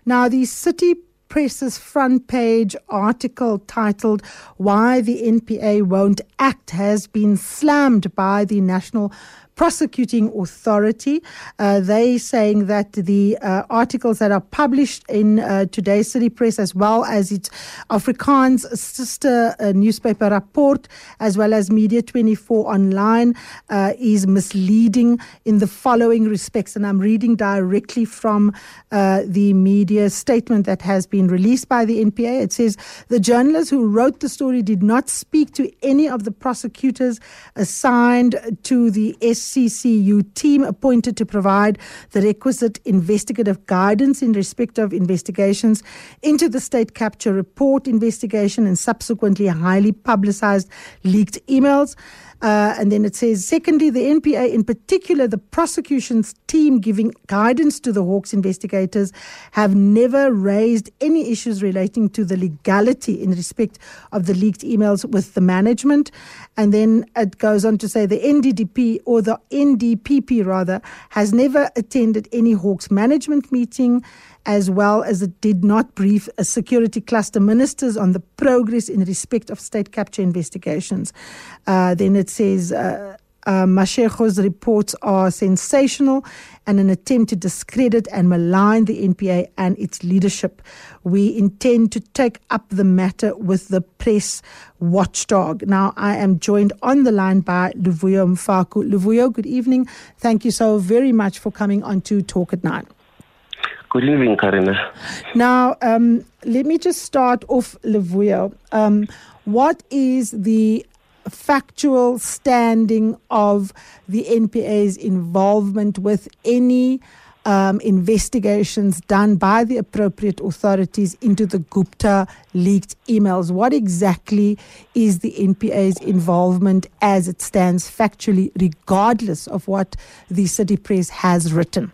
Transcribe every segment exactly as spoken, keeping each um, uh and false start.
Now, the City Press's front page article titled "Why the N P A Won't Act" has been slammed by the National Prosecuting Authority. Uh, they saying that the uh, articles that are published in uh, today's City Press, as well as its Afrikaans sister uh, newspaper Rapport, as well as Media twenty-four Online, uh, is misleading in the following respects. And I'm reading directly from uh, the media statement that has been released by the N P A. It says, the journalist who wrote the story did not speak to any of the prosecutors assigned to the S C C U team appointed to provide the requisite investigative guidance in respect of investigations into the state capture report investigation and subsequently highly publicized leaked emails. Uh, and then it says, secondly, the N P A, in particular, the prosecution's team giving guidance to the Hawks investigators, have never raised any issues relating to the legality in respect of the leaked emails with the management. And then it goes on to say the N D D P, or the N D P P rather, has never attended any Hawks management meeting, as well as it did not brief a security cluster ministers on the progress in respect of state capture investigations. Uh, then it says, uh, uh, Mashego's reports are sensational and an attempt to discredit and malign the N P A and its leadership. We intend to take up the matter with the press watchdog. Now, I am joined on the line by Luvuyo Mfaku. Luvuyo, good evening. Thank you so very much for coming on to Talk at Nine. Good evening, Karina. Now, um, let me just start off, Luvuyo. Um, what is the factual standing of the N P A's involvement with any um, investigations done by the appropriate authorities into the Gupta leaked emails? What exactly is the N P A's involvement as it stands factually, regardless of what the City Press has written?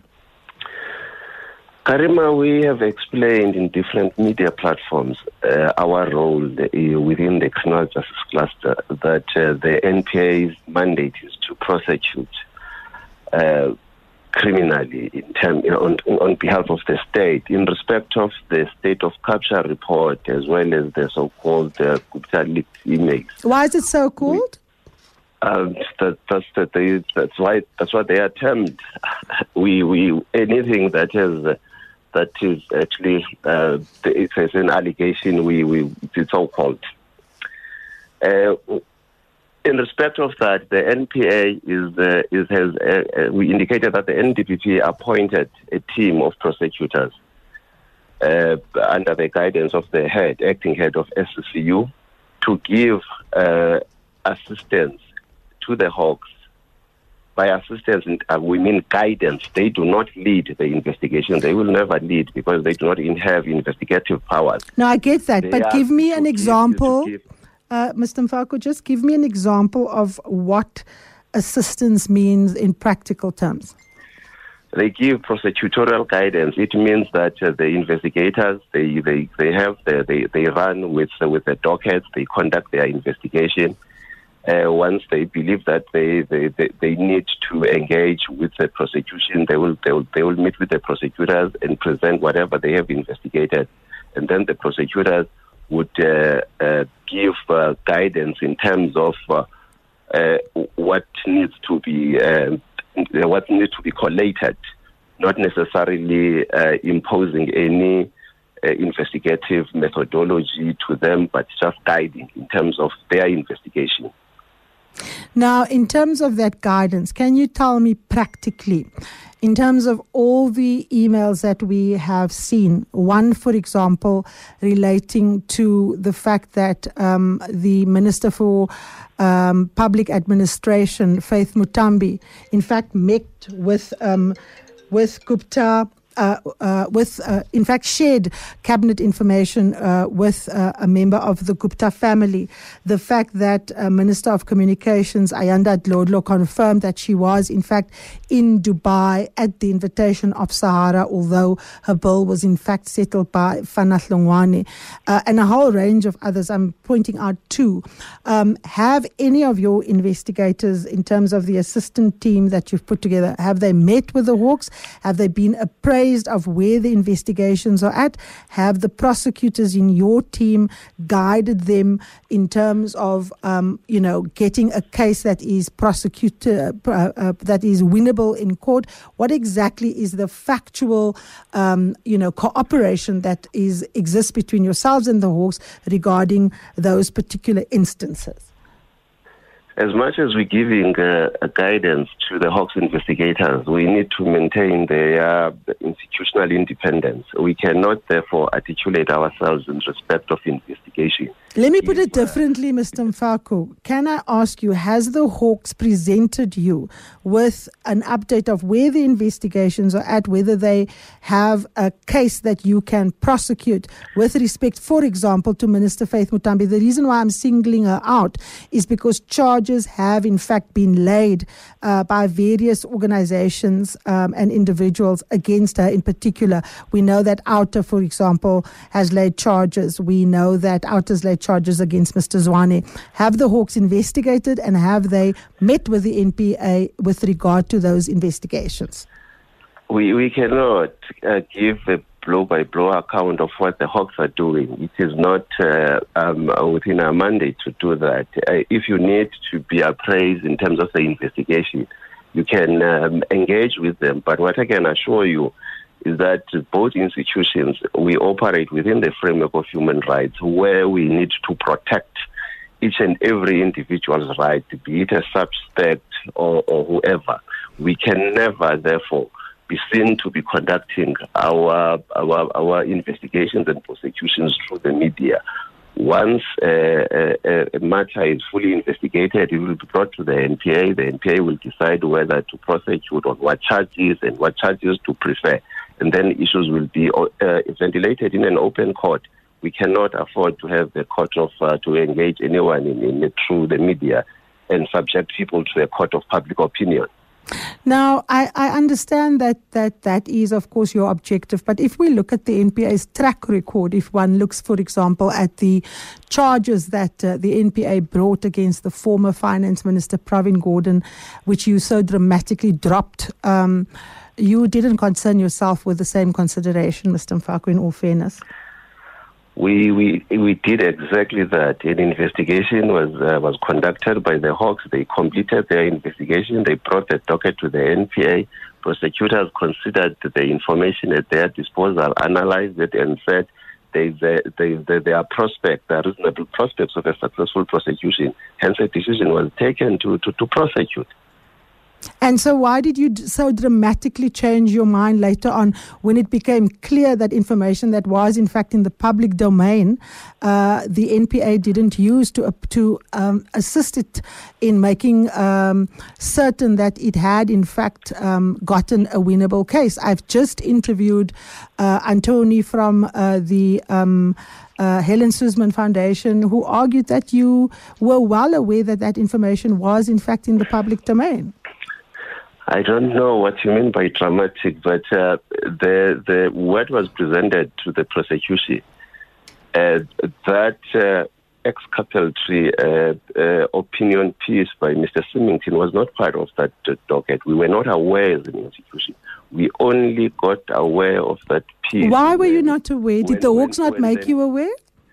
Karima, we have explained in different media platforms uh, our role uh, within the criminal justice cluster, that uh, the N P A's mandate is to prosecute uh, criminally in term, you know, on, on behalf of the state in respect of the state of capture report, as well as the so-called uh, Gupta leaked emails. Why is it so called? We, uh, that, that's, that they, that's why that's what they are termed. we we anything that is. Uh, That is actually uh, it's, it's an allegation. We we it's so called. Uh, in respect of that, the N P A is uh, is has uh, we indicated that the N D P P appointed a team of prosecutors uh, under the guidance of the head, acting head of S C C U, to give uh, assistance to the Hawks. By assistance, uh, we mean guidance. They do not lead the investigation. They will never lead because they do not have investigative powers. No, I get that. They but give me an give, example, give, uh, Mister Mfaku, just give me an example of what assistance means in practical terms. They give prosecutorial guidance. It means that uh, the investigators, they they, they have the, they they run with uh, with the dockets. They conduct their investigation. Uh, once they believe that they, they, they, they need to engage with the prosecution, they will, they will they will meet with the prosecutors and present whatever they have investigated, and then the prosecutors would uh, uh, give uh, guidance in terms of uh, uh, what needs to be uh, what needs to be collated, not necessarily uh, imposing any uh, investigative methodology to them, but just guiding in terms of their investigation. Now, in terms of that guidance, can you tell me practically, in terms of all the emails that we have seen, one, for example, relating to the fact that um, the Minister for um, Public Administration, Faith Mutambi, in fact, met with um, with Gupta, Uh, uh, with, uh, in fact, shared cabinet information uh, with uh, a member of the Gupta family. The fact that uh, Minister of Communications, Ayanda Dlodlo, confirmed that she was, in fact, in Dubai at the invitation of Sahara, although her bill was, in fact, settled by Fanath Longwane, uh, and a whole range of others. I'm pointing out two. Um, have any of your investigators, in terms of the assistant team that you've put together, have they met with the Hawks? Have they been appraised appraised of where the investigations are at? Have the prosecutors in your team guided them in terms of, um, you know, getting a case that is prosecutor uh, uh, that is winnable in court? What exactly is the factual, um, you know, cooperation that is exists between yourselves and the Hawks regarding those particular instances? As much as we're giving uh, a guidance to the Hawks investigators, we need to maintain their uh, institutional independence. We cannot, therefore, articulate ourselves in respect of investigation. Let me put it differently, Mister Mfaku. Can I ask you, has the Hawks presented you with an update of where the investigations are at, whether they have a case that you can prosecute with respect, for example, to Minister Faith Muthambi? The reason why I'm singling her out is because charges have, in fact, been laid uh, by various organizations um, and individuals against her in particular. We know that Outer, for example, has laid charges. We know that Outer's laid charges against Mister Zwane. Have the Hawks investigated, and have they met with the N P A with regard to those investigations? We we cannot uh, give a blow-by-blow account of what the Hawks are doing. It is not uh, um, within our mandate to do that. Uh, if you need to be appraised in terms of the investigation, you can um, engage with them. But what I can assure you is that both institutions, we operate within the framework of human rights, where we need to protect each and every individual's right, be it a suspect or, or whoever. We can never, therefore, be seen to be conducting our, our, our investigations and prosecutions through the media. Once uh, a, a matter is fully investigated, it will be brought to the N P A. The N P A will decide whether to prosecute, on what charges and what charges to prefer. And then issues will be uh, ventilated in an open court. We cannot afford to have the court of uh, to engage anyone in, in through the media and subject people to a court of public opinion. Now, I, I understand that, that that is, of course, your objective. But if we look at the N P A's track record, if one looks, for example, at the charges that uh, the N P A brought against the former Finance Minister, Pravin Gordhan, which you so dramatically dropped, um, you didn't concern yourself with the same consideration, Mister Mfaku, in all fairness. We we we did exactly that. An investigation was uh, was conducted by the Hawks. They completed their investigation. They brought the docket to the N P A. Prosecutors considered the information at their disposal, analyzed it, and said they, they, they, they, there are prospects, there are reasonable prospects of a successful prosecution. Hence, a decision was taken to, to, to prosecute. And so why did you so dramatically change your mind later on when it became clear that information that was in fact in the public domain, uh, the N P A didn't use to, uh, to um, assist it in making um, certain that it had in fact um, gotten a winnable case? I've just interviewed uh, Antoni from uh, the... Um, Uh, Helen Suzman Foundation, who argued that you were well aware that that information was in fact in the public domain. I don't know what you mean by dramatic, but uh, the the what was presented to the prosecution, uh, that uh, exculpatory uh, uh, opinion piece by Mister Symington was not part of that uh, docket. We were not aware as an institution. We only got aware of that piece. Why were you not aware? Did when, the Hawks not make then, you aware?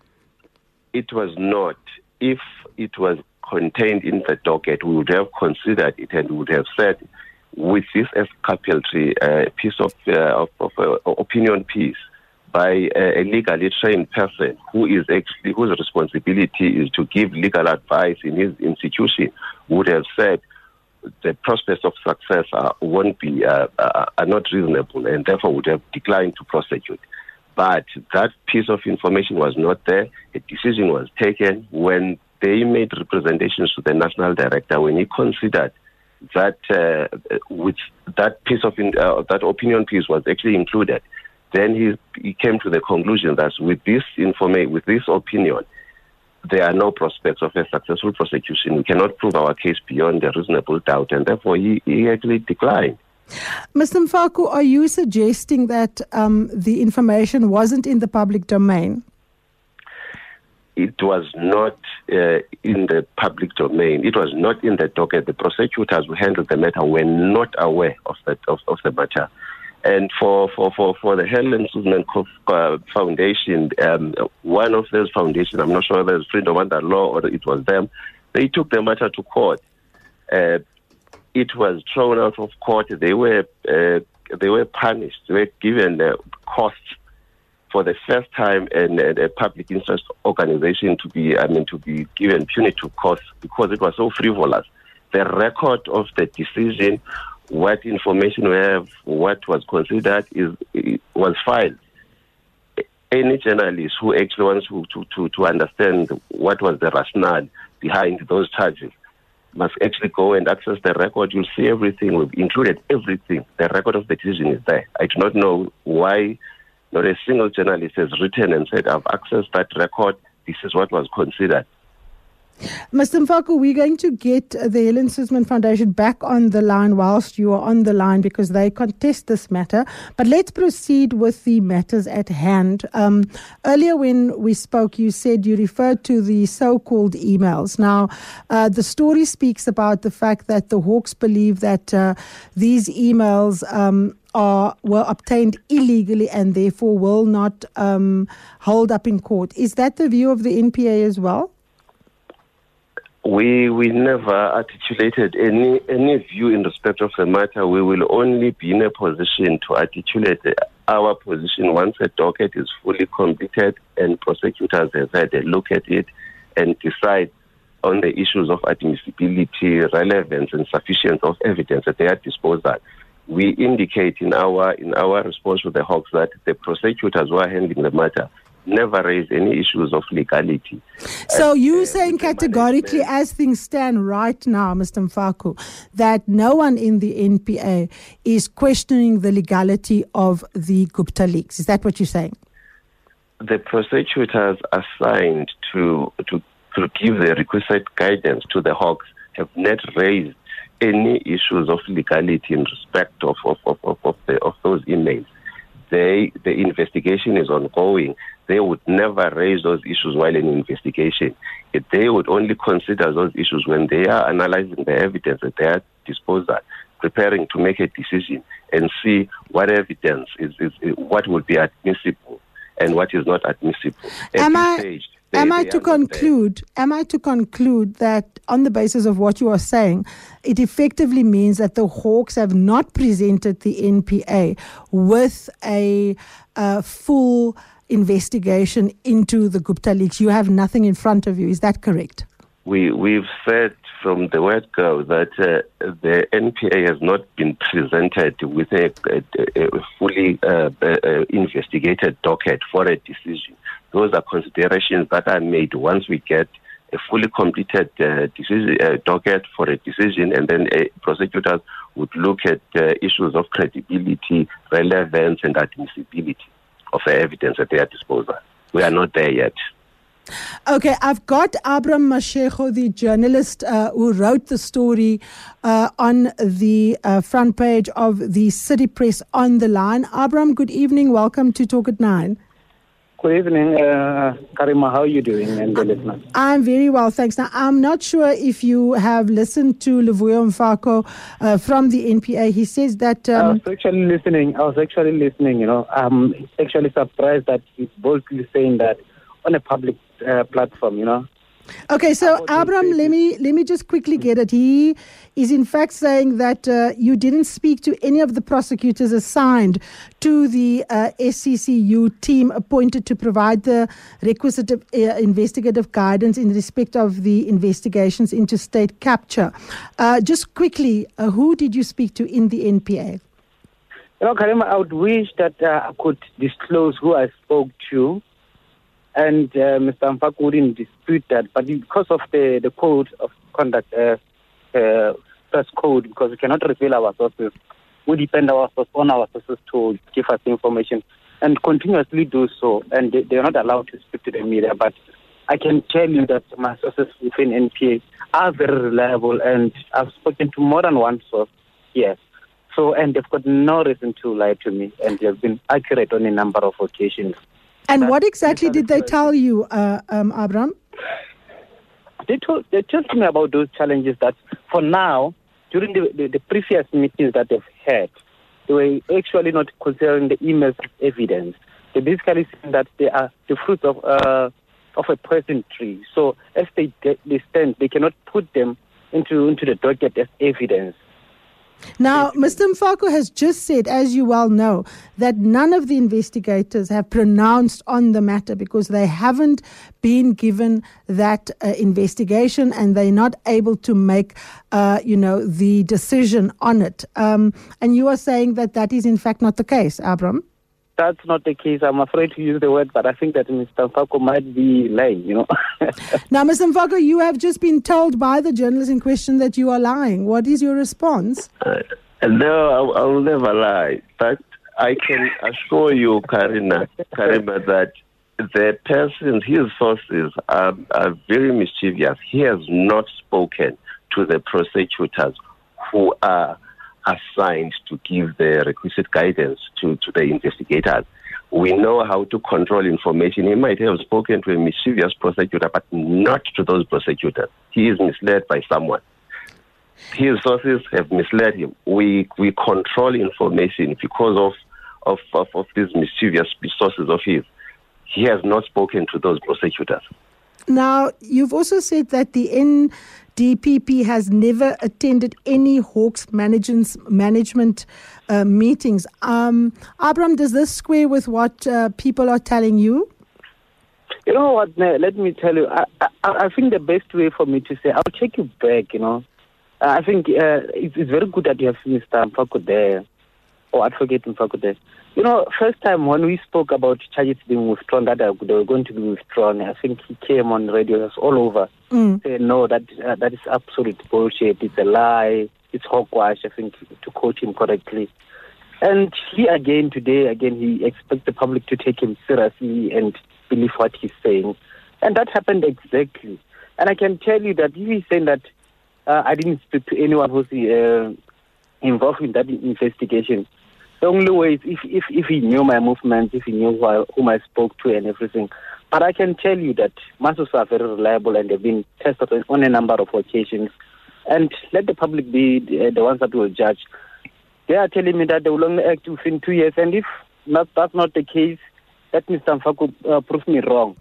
It was not. If it was contained in the docket, we would have considered it and we would have said, with this exculpatory uh, piece of, uh, of, of uh, opinion piece by a, a legally trained person who is actually whose responsibility is to give legal advice in his institution, would have said the prospects of success are, won't be uh, uh, are not reasonable, and therefore would have declined to prosecute. But that piece of information was not there. A decision was taken when they made representations to the national director, when he considered that uh, with that piece of in, uh, that opinion piece was actually included. Then he, he came to the conclusion that with this information, with this opinion, there are no prospects of a successful prosecution. We cannot prove our case beyond a reasonable doubt, and therefore he, he actually declined. Mister Mfaku, are you suggesting that um, the information wasn't in the public domain? It was not uh, in the public domain. It was not in the docket. The prosecutors who handled the matter were not aware of that of, of the matter. And for, for, for, for the Helen Suzman uh, Foundation, um, one of those foundations, I'm not sure whether it's Freedom Under Law or it was them, they took the matter to court. Uh, it was thrown out of court. They were uh, they were punished. They were given uh, costs for the first time, and uh, a public interest organization to be, I mean, to be given punitive costs because it was so frivolous. The record of the decision, what information we have, what was considered, is was filed. Any journalist who actually wants to, to, to, to understand what was the rationale behind those charges must actually go and access the record. You'll see everything. We've included everything. The record of the decision is there. I do not know why not a single journalist has written and said, I've accessed that record. This is what was considered. Mister Mfaku, we're going to get the Helen Suzman Foundation back on the line whilst you are on the line because they contest this matter. But let's proceed with the matters at hand. Um, earlier when we spoke, you said you referred to the so-called emails. Now, uh, the story speaks about the fact that the Hawks believe that uh, these emails um, are were obtained illegally and therefore will not um, hold up in court. Is that the view of the N P A as well? We we never articulated any any view in respect of the matter. We will only be in a position to articulate our position once a docket is fully completed and prosecutors have had a look at it and decide on the issues of admissibility, relevance, and sufficiency of evidence at their disposal. We indicate in our in our response to the Hawks that the prosecutors who are handling the matter never raised any issues of legality. So and, you uh, saying categorically, as things stand right now, Mister Mfaku, that no one in the N P A is questioning the legality of the Gupta leaks. Is that what you're saying? The prosecutors assigned to to, to give the requisite guidance to the Hawks have not raised any issues of legality in respect of of, of, of, of, the, of those emails. They, the investigation is ongoing. They would never raise those issues while in investigation. They would only consider those issues when they are analyzing the evidence at their disposal, preparing to make a decision and see what evidence is, is, is what would be admissible and what is not admissible. At am this I, stage, they, am they I to conclude? Am I to conclude that on the basis of what you are saying, it effectively means that the Hawks have not presented the N P A with a uh, full investigation into the Gupta leaks? You have nothing in front of you. Is that correct? We, we've said from the word go that uh, the N P A has not been presented with a, a, a fully uh, uh, investigated docket for a decision. Those are considerations that are made once we get a fully completed uh, decision, uh, docket for a decision, and then uh, prosecutors would look at uh, issues of credibility, relevance, and admissibility of the evidence at their disposal. We are not there yet. Okay, I've got Abram Mashego, the journalist uh, who wrote the story uh, on the uh, front page of the City Press on the line. Abram, good evening. Welcome to Talk at Nine. Good evening, uh, Karima. How are you doing, and the listeners? I'm very well, thanks. Now, I'm not sure if you have listened to Luvuyo Mfaku uh, from the N P A. He says that... Um, I was actually listening. I was actually listening, you know. I'm actually surprised that he's boldly saying that on a public uh, platform, you know. Okay, so Abram, let me let me just quickly get it. He is in fact saying that uh, you didn't speak to any of the prosecutors assigned to the uh, S C C U team appointed to provide the requisite uh, investigative guidance in respect of the investigations into state capture. Uh, just quickly, uh, who did you speak to in the N P A? You know, Karima, I would wish that uh, I could disclose who I spoke to. And uh, Mister Mfaku wouldn't dispute that, but because of the, the code of conduct, uh, uh, press code, because we cannot reveal our sources, we depend our source, on our sources to give us information and continuously do so. And they, they are not allowed to speak to the media. But I can tell you that my sources within N P A are very reliable, and I've spoken to more than one source. Yes. So, and they've got no reason to lie to me, and they've been accurate on a number of occasions. And That, what exactly did they tell you, uh, um, Abram? They told, they told me about those challenges that, for now, during the, the, the previous meetings that they've had, they were actually not considering the emails as evidence. They basically saying that they are the fruits of uh, of a present tree. So as they they stand, they cannot put them into into the docket as evidence. Now, Mister Mfako has just said, as you well know, that none of the investigators have pronounced on the matter because they haven't been given that uh, investigation and they're not able to make, uh, you know, the decision on it. Um, and you are saying that that is in fact not the case, Abram? That's not the case. I'm afraid to use the word, but I think that Mister Mfako might be lying, you know. Now, Mister Mfako, you have just been told by the journalist in question that you are lying. What is your response? Uh, no, I, I will never lie. But I can assure you, Karina, Karima, that the persons, his sources, are, are very mischievous. He has not spoken to the prosecutors who are assigned to give the requisite guidance to, to the investigators. We know how to control information. He might have spoken to a mischievous prosecutor, but not to those prosecutors. He is misled by someone. His sources have misled him. We we control information because of, of, of, of these mischievous sources of his. He has not spoken to those prosecutors. Now, you've also said that the N D P P has never attended any Hawks management, management uh, meetings. Um, Abram, does this square with what uh, people are telling you? You know what, let me tell you, I, I, I think the best way for me to say, I'll take you back, you know. I think uh, it's, it's very good that you have Mister Mfako there, or Advocate Mfako there. You know, first time when we spoke about charges being withdrawn, that they were going to be withdrawn, I think he came on radio, it was all over. Mm. Say, no, that uh, that is absolute bullshit. It's a lie. It's hogwash, I think, to quote him correctly. And he again today, again, he expects the public to take him seriously and believe what he's saying. And that happened exactly. And I can tell you that if he's saying that uh, I didn't speak to anyone who's uh, involved in that investigation, the only way is if, if, if he knew my movements, if he knew who I, whom I spoke to and everything. But I can tell you that Masos are very reliable and they've been tested on a number of occasions. And let the public be the, the ones that will judge. They are telling me that they will only act within two years. And if not, that's not the case, let Mister Mfako uh, prove me wrong.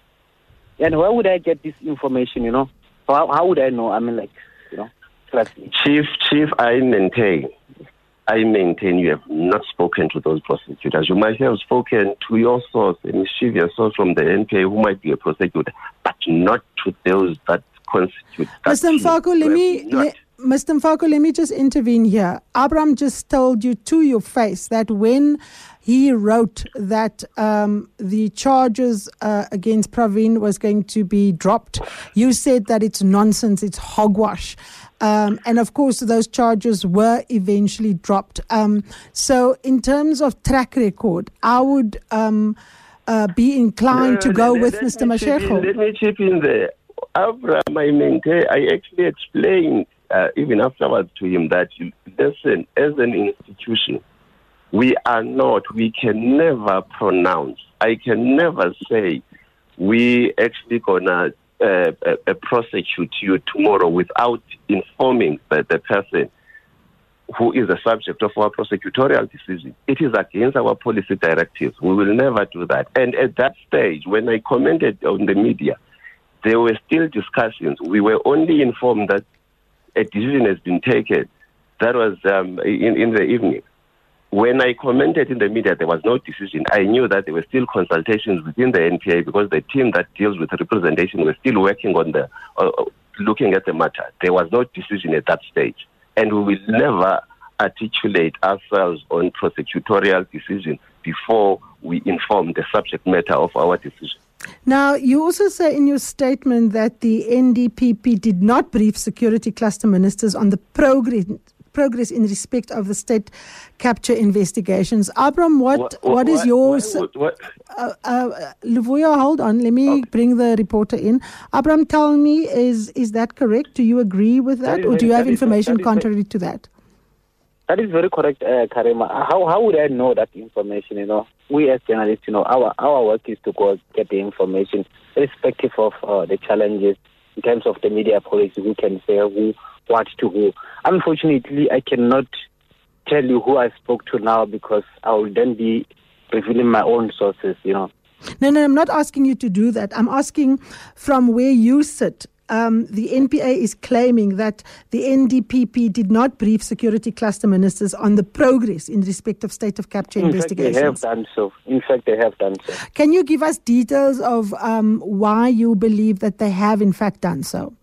And where would I get this information, you know? How, how would I know? I mean, like, you know, trustly. Chief, Chief, I maintain. I maintain you have not spoken to those prosecutors. You might have spoken to your source, a mischievous source from the N P A who might be a prosecutor, but not to those that constitute. Mister Mfako, let me, let, Mister Mfako, let me just intervene here. Abram just told you to your face that when he wrote that um, the charges uh, against Pravin was going to be dropped, you said that it's nonsense, it's hogwash. Um, and of course, those charges were eventually dropped. Um, so in terms of track record, I would um, uh, be inclined no, to go let, with let Mister Mashego. Let me chip in there. Abraham, I maintain, I actually explained uh, even afterwards to him that, listen, as an institution, we are not, we can never pronounce, I can never say we actually gonna Uh, uh, uh, prosecute you tomorrow without informing the, the person who is the subject of our prosecutorial decision. It is against our policy directives. We will never do that. And at that stage, when I commented on the media, there were still discussions. We were only informed that a decision has been taken. That was um, in, in the evening. When I commented in the media, there was no decision. I knew that there were still consultations within the N P A because the team that deals with representation was still working on the, uh, looking at the matter. There was no decision at that stage. And we will never articulate ourselves on prosecutorial decision before we inform the subject matter of our decision. Now, you also say in your statement that the N D P P did not brief security cluster ministers on the progress progress in respect of the state capture investigations. Abram, what what, what, what is your... What, what? Uh, uh, Luvuyo, hold on. Let me okay. bring the reporter in. Abram, tell me, is is that correct? Do you agree with that? that or do you have information is, contrary to that? That is very correct, uh, Karima. How how would I know that information? You know, we as journalists, you know, our, our work is to go get the information, irrespective of uh, the challenges in terms of the media policy, who can say who, what to who. Unfortunately, I cannot tell you who I spoke to now because I will then be revealing my own sources, you know. No, no, I'm not asking you to do that. I'm asking from where you sit. Um, the N P A is claiming that the N D P P did not brief security cluster ministers on the progress in respect of state of capture in investigations. In fact, they have done so. In fact, they have done so. Can you give us details of um, why you believe that they have in fact done so?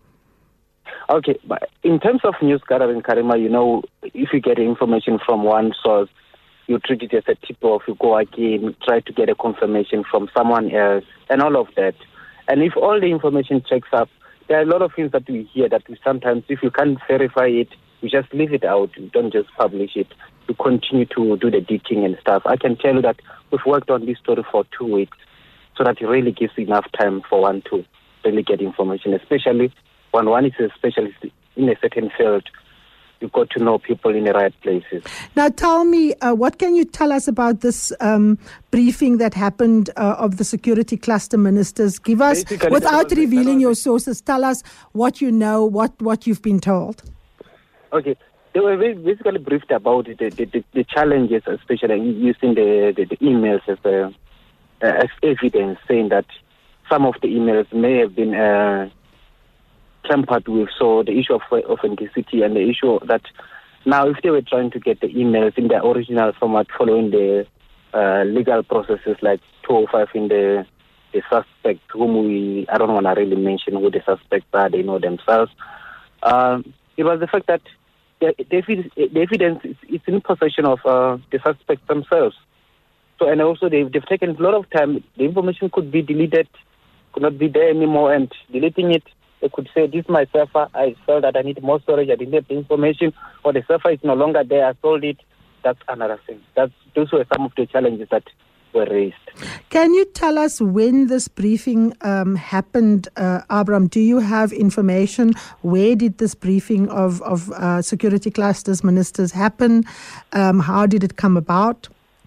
Okay, but in terms of news gathering, Karima, you know, if you get information from one source, you treat it as a tip-off, you go again, try to get a confirmation from someone else, and all of that. And if all the information checks up, there are a lot of things that we hear that we sometimes, if you can't verify it, you just leave it out. You don't just publish it. You continue to do the digging and stuff. I can tell you that we've worked on this story for two weeks so that it really gives enough time for one to really get information, especially when one is a specialist in a certain field. You've got to know people in the right places. Now, tell me, uh, what can you tell us about this um, briefing that happened uh, of the security cluster ministers? Give us, Basically, without revealing your sources, tell us what you know, what, what you've been told. Okay. They were basically briefed about the, the, the, the challenges, especially using the, the, the emails as, uh, as evidence, saying that some of the emails may have been Uh, tampered with, so the issue of authenticity and the issue that now if they were trying to get the emails in their original format following the uh, legal processes like two oh five in the the suspect whom we, I don't want to really mention who the suspects are, they know themselves. Um, it was the fact that the, the, the evidence is, is in possession of uh, the suspects themselves. So, and also they've, they've taken a lot of time. The information could be deleted, could not be there anymore, and deleting it, they could say, this is my server, I felt that I need more storage, I didn't have the information, or the server is no longer there, I sold it. That's another thing. That's, those were some of the challenges that were raised. Can you tell us when this briefing um, happened, uh, Abram? Do you have information? Where did this briefing of, of uh, security clusters ministers happen? Um, how did it come about?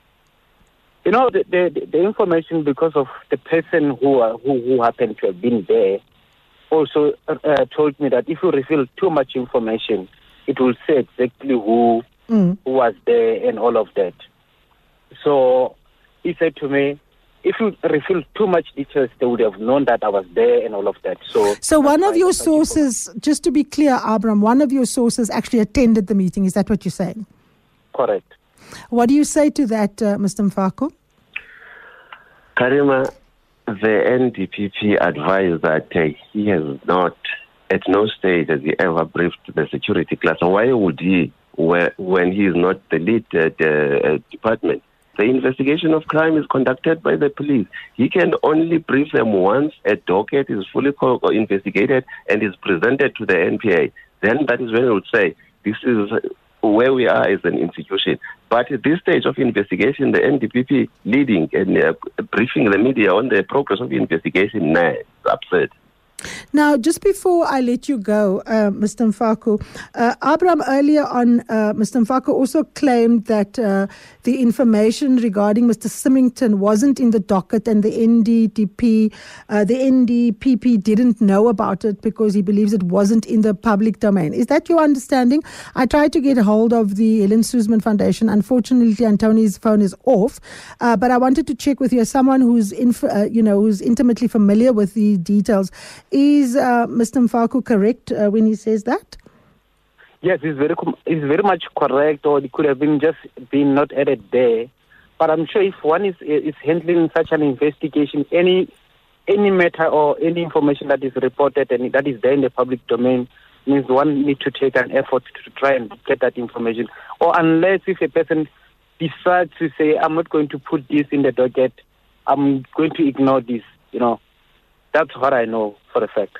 You know, the, the, the information, because of the person who, uh, who, who happened to have been there, also uh, told me that if you reveal too much information, it will say exactly who, mm. who was there and all of that. So he said to me, if you reveal too much details, they would have known that I was there and all of that. So, so one of your sources, just to be clear, Abram, one of your sources actually attended the meeting. Is that what you're saying? Correct. What do you say to that, uh, Mister Mfako? Karima, the N D P P advised that uh, he has not, at no stage has he ever briefed the security cluster. Why would he, when he is not the lead uh, the, uh, department? The investigation of crime is conducted by the police. He can only brief them once a docket is fully co- investigated and is presented to the N P A. Then that is when he would say, this is where we are as an institution. But at this stage of investigation, the N D P P leading and uh, briefing the media on the progress of the investigation, nah, it's absurd. Now, just before I let you go, uh, Mister Mfako, uh, Abram, earlier on, uh, Mister Mfako also claimed that uh, the information regarding Mister Symington wasn't in the docket and the N D D P, uh, the N D P P didn't know about it because he believes it wasn't in the public domain. Is that your understanding? I tried to get hold of the Helen Suzman Foundation. Unfortunately, Antoni's phone is off, uh, but I wanted to check with you as someone who's, inf- uh, you know, who's intimately familiar with the details. Is uh, Mister Mfako correct uh, when he says that? Yes, it's very com- it's very much correct, or it could have been just been not added there. But I'm sure if one is is handling such an investigation, any any matter or any information that is reported and that is there in the public domain means one need to take an effort to try and get that information. Or unless if a person decides to say, I'm not going to put this in the docket, I'm going to ignore this, you know. That's what I know for a fact.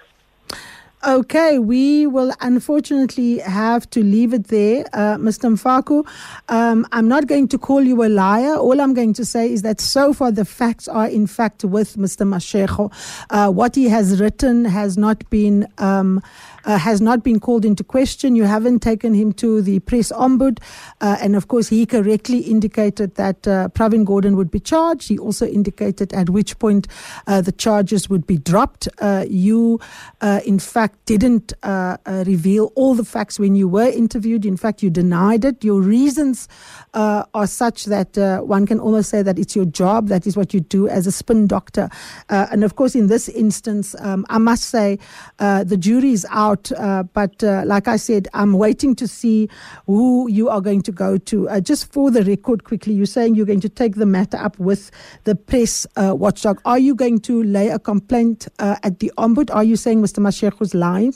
Okay, we will unfortunately have to leave it there. Uh, Mister Mfako, um, I'm not going to call you a liar. All I'm going to say is that so far the facts are in fact with Mister Mashego. Uh, what he has written has not been um, uh, has not been called into question. You haven't taken him to the press ombud. Uh, and of course, he correctly indicated that uh, Pravin Gordhan would be charged. He also indicated at which point uh, the charges would be dropped. Uh, you, uh, in fact, fact, didn't uh, uh, reveal all the facts when you were interviewed. In fact, you denied it. Your reasons uh, are such that uh, one can almost say that it's your job. That is what you do as a spin doctor. Uh, and of course, in this instance, um, I must say uh, the jury is out. Uh, but uh, like I said, I'm waiting to see who you are going to go to. Uh, just for the record, quickly, you're saying you're going to take the matter up with the press uh, watchdog. Are you going to lay a complaint uh, at the Ombud? Are you saying Mister Mashego lying?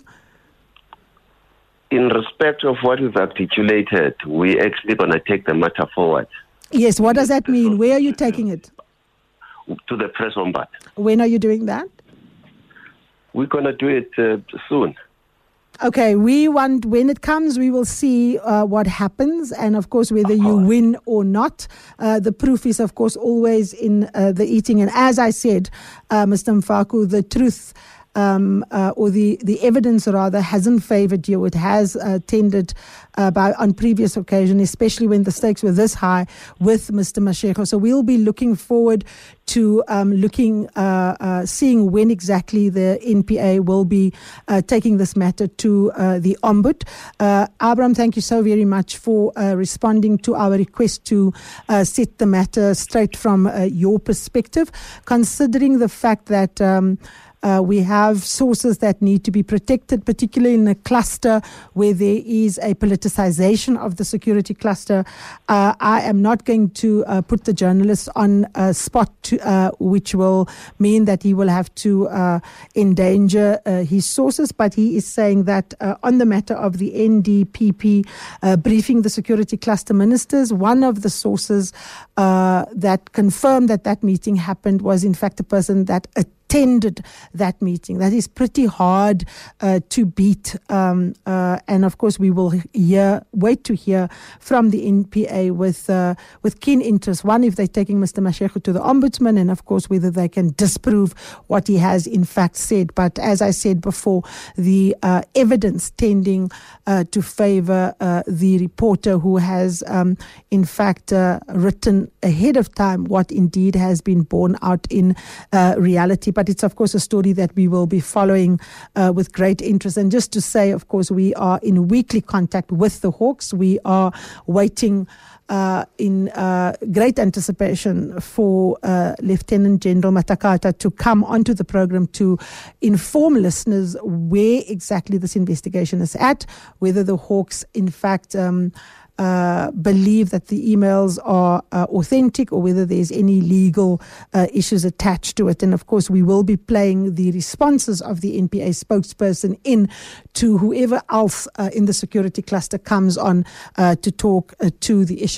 In respect of what we've articulated, we actually going to take the matter forward. Yes, what does that mean? Where are you taking it? To the press ombud. When are you doing that? We're going to do it uh, soon. Okay, we want, when it comes, we will see uh, what happens, and of course, whether you win or not. Uh, the proof is, of course, always in uh, the eating. And as I said, uh, Mister Mfaku, the truth um, uh, or the, the evidence rather hasn't favored you. It has uh, tended uh, by, on previous occasions, especially when the stakes were this high with Mister Mashego. So we'll be looking forward to um, looking, uh, uh, seeing when exactly the N P A will be uh, taking this matter to uh, the Ombud. Uh, Abraham, thank you so very much for uh, responding to our request to uh, set the matter straight from uh, your perspective, considering the fact that um, Uh, we have sources that need to be protected, particularly in a cluster where there is a politicization of the security cluster. Uh, I am not going to uh, put the journalist on a spot to, uh, which will mean that he will have to uh, endanger uh, his sources, but he is saying that uh, on the matter of the N D P P uh, briefing the security cluster ministers, one of the sources uh, that confirmed that that meeting happened was in fact a person that attended that meeting. That is pretty hard uh, to beat. Um, uh, and of course, we will hear, wait to hear from the N P A with uh, with keen interest. One, if they're taking Mister Mashego to the Ombudsman, and of course, whether they can disprove what he has in fact said. But as I said before, the uh, evidence tending uh, to favor uh, the reporter who has um, in fact uh, written ahead of time what indeed has been borne out in uh, reality. But it's, of course, a story that we will be following uh, with great interest. And just to say, of course, we are in weekly contact with the Hawks. We are waiting uh, in uh, great anticipation for uh, Lieutenant General Matakata to come onto the program to inform listeners where exactly this investigation is at, whether the Hawks, in fact, um, Uh, believe that the emails are uh, authentic, or whether there's any legal uh, issues attached to it. And of course, we will be playing the responses of the N P A spokesperson in to whoever else uh, in the security cluster comes on uh, to talk uh, to the issue.